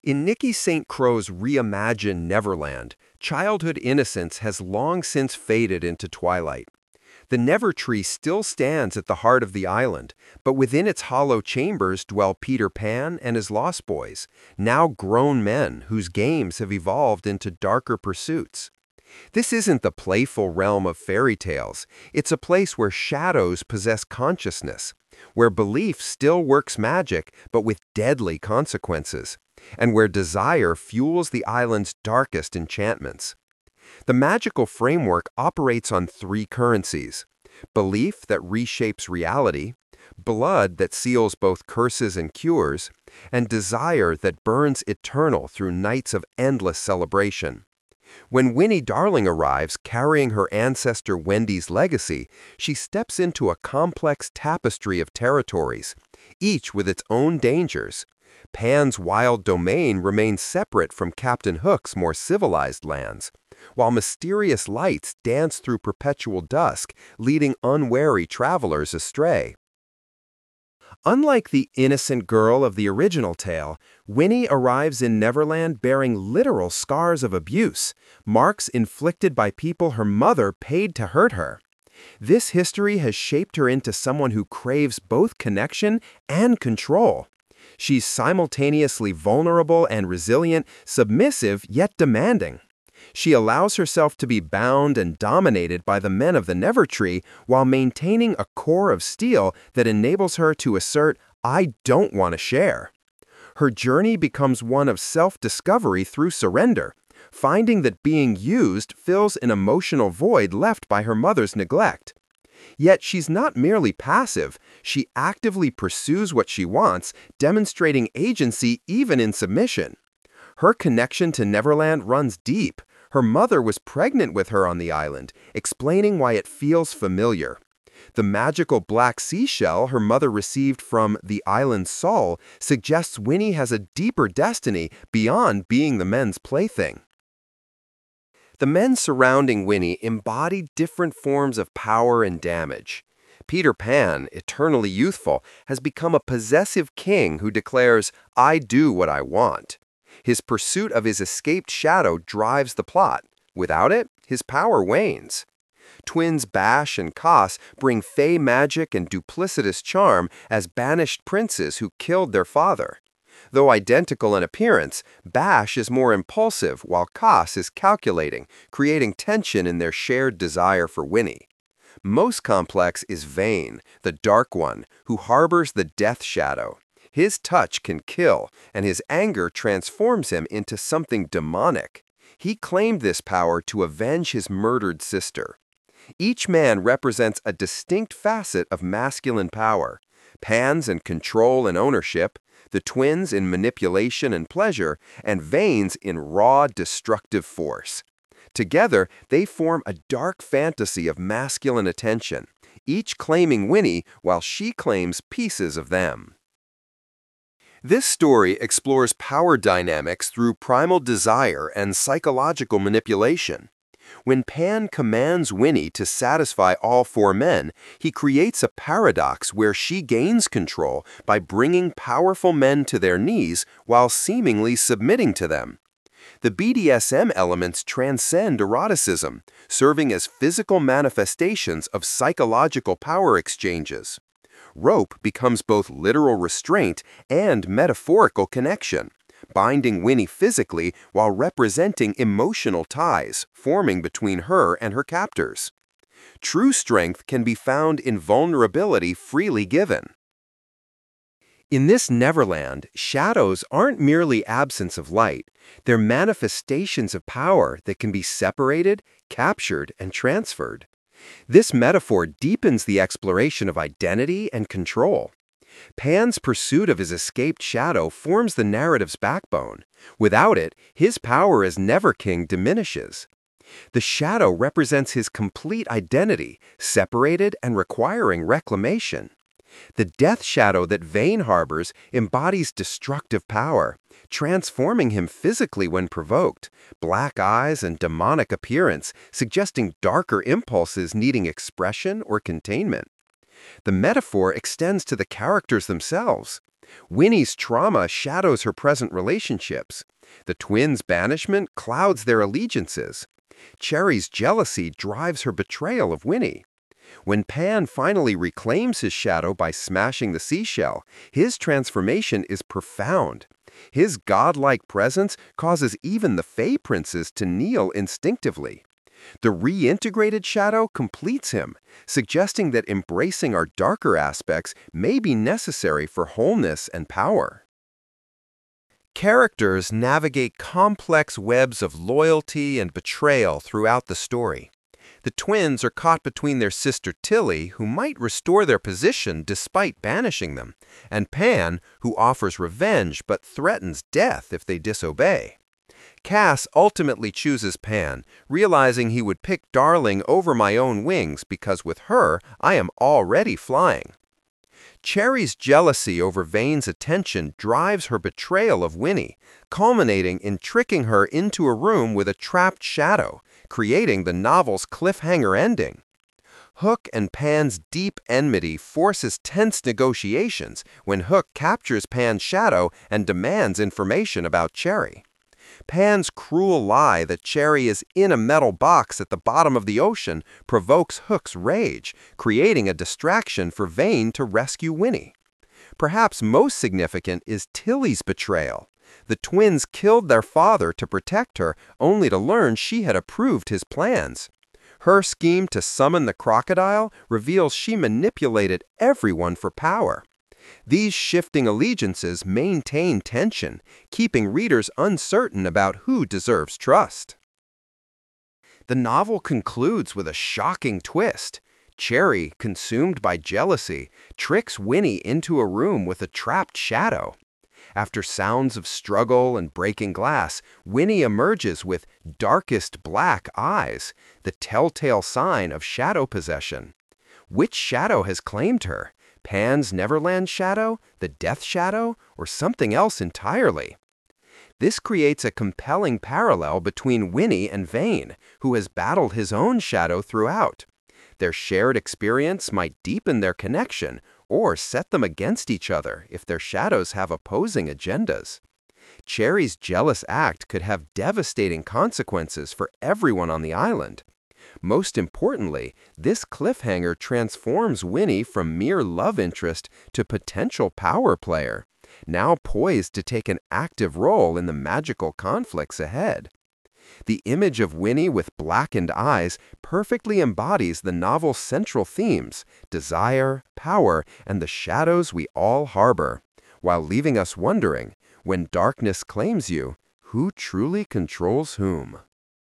In Nikki St. Crow's reimagined Neverland, childhood innocence has long since faded into twilight. The Never Tree still stands at the heart of the island, but within its hollow chambers dwell Peter Pan and his Lost Boys, now grown men whose games have evolved into darker pursuits. This isn't the playful realm of fairy tales. It's a place where shadows possess consciousness, where belief still works magic but with deadly consequences, and where desire fuels the island's darkest enchantments. The magical framework operates on three currencies: belief that reshapes reality, blood that seals both curses and cures, and desire that burns eternal through nights of endless celebration. When Winnie Darling arrives carrying her ancestor Wendy's legacy, she steps into a complex tapestry of territories, each with its own dangers. Pan's wild domain remains separate from Captain Hook's more civilized lands, while mysterious lights dance through perpetual dusk, leading unwary travelers astray. Unlike the innocent girl of the original tale, Winnie arrives in Neverland bearing literal scars of abuse, marks inflicted by people her mother paid to hurt her. This history has shaped her into someone who craves both connection and control. She's simultaneously vulnerable and resilient, submissive yet demanding. She allows herself to be bound and dominated by the men of the Nevertree while maintaining a core of steel that enables her to assert, "I don't want to share." Her journey becomes one of self-discovery through surrender, finding that being used fills an emotional void left by her mother's neglect. Yet she's not merely passive, she actively pursues what she wants, demonstrating agency even in submission. Her connection to Neverland runs deep. Her mother was pregnant with her on the island, explaining why it feels familiar. The magical black seashell her mother received from the island's soul suggests Winnie has a deeper destiny beyond being the men's plaything. The men surrounding Winnie embody different forms of power and damage. Peter Pan, eternally youthful, has become a possessive king who declares, "I do what I want." His pursuit of his escaped shadow drives the plot. Without it, his power wanes. Twins Bash and Koss bring fey magic and duplicitous charm as banished princes who killed their father. Though identical in appearance, Bash is more impulsive while Koss is calculating, creating tension in their shared desire for Winnie. Most complex is Vane, the Dark One, who harbors the Death Shadow. His touch can kill, and his anger transforms him into something demonic. He claimed this power to avenge his murdered sister. Each man represents a distinct facet of masculine power: Pan's in control and ownership, the twins in manipulation and pleasure, and Vane's in raw, destructive force. Together, they form a dark fantasy of masculine attention, each claiming Winnie while she claims pieces of them. This story explores power dynamics through primal desire and psychological manipulation. When Pan commands Winnie to satisfy all four men, he creates a paradox where she gains control by bringing powerful men to their knees while seemingly submitting to them. The BDSM elements transcend eroticism, serving as physical manifestations of psychological power exchanges. Rope becomes both literal restraint and metaphorical connection, binding Winnie physically while representing emotional ties forming between her and her captors. True strength can be found in vulnerability freely given. In this Neverland, shadows aren't merely absence of light. They're manifestations of power that can be separated, captured, and transferred. This metaphor deepens the exploration of identity and control. Pan's pursuit of his escaped shadow forms the narrative's backbone. Without it, his power as Never-King diminishes. The shadow represents his complete identity, separated and requiring reclamation. The death shadow that Vane harbors embodies destructive power, transforming him physically when provoked, black eyes and demonic appearance, suggesting darker impulses needing expression or containment. The metaphor extends to the characters themselves. Winnie's trauma shadows her present relationships. The twins' banishment clouds their allegiances. Cherry's jealousy drives her betrayal of Winnie. When Pan finally reclaims his shadow by smashing the seashell, his transformation is profound. His godlike presence causes even the Fey princes to kneel instinctively. The reintegrated shadow completes him, suggesting that embracing our darker aspects may be necessary for wholeness and power. Characters navigate complex webs of loyalty and betrayal throughout the story. The twins are caught between their sister Tilly, who might restore their position despite banishing them, and Pan, who offers revenge but threatens death if they disobey. Cass ultimately chooses Pan, realizing he would pick Darling over my own wings because with her, I am already flying. Cherry's jealousy over Vane's attention drives her betrayal of Winnie, culminating in tricking her into a room with a trapped shadow, creating the novel's cliffhanger ending. Hook and Pan's deep enmity forces tense negotiations when Hook captures Pan's shadow and demands information about Cherry. Pan's cruel lie that Cherry is in a metal box at the bottom of the ocean provokes Hook's rage, creating a distraction for Vane to rescue Winnie. Perhaps most significant is Tilly's betrayal. The twins killed their father to protect her, only to learn she had approved his plans. Her scheme to summon the crocodile reveals she manipulated everyone for power. These shifting allegiances maintain tension, keeping readers uncertain about who deserves trust. The novel concludes with a shocking twist. Cherry, consumed by jealousy, tricks Winnie into a room with a trapped shadow. After sounds of struggle and breaking glass, Winnie emerges with darkest black eyes, the telltale sign of shadow possession. Which shadow has claimed her? Pan's Neverland shadow, the Death Shadow, or something else entirely? This creates a compelling parallel between Winnie and Vane, who has battled his own shadow throughout. Their shared experience might deepen their connection or set them against each other if their shadows have opposing agendas. Cherry's jealous act could have devastating consequences for everyone on the island. Most importantly, this cliffhanger transforms Winnie from mere love interest to potential power player, now poised to take an active role in the magical conflicts ahead. The image of Winnie with blackened eyes perfectly embodies the novel's central themes: desire, power, and the shadows we all harbor, while leaving us wondering, when darkness claims you, who truly controls whom?